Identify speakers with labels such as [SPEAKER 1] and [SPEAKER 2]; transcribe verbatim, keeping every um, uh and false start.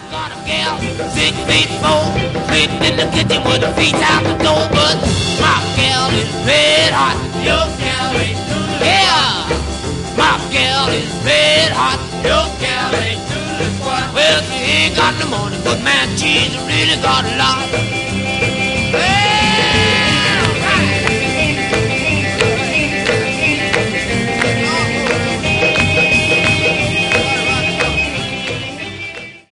[SPEAKER 1] Got a gal, six feet four, sitting in the kitchen with her feet out the door. But my gal is red hot. Your gal ain't doing it. Yeah, my gal is red hot. Your gal ain't doing it. Well, she ain't got no money, but man, she's really got a lot.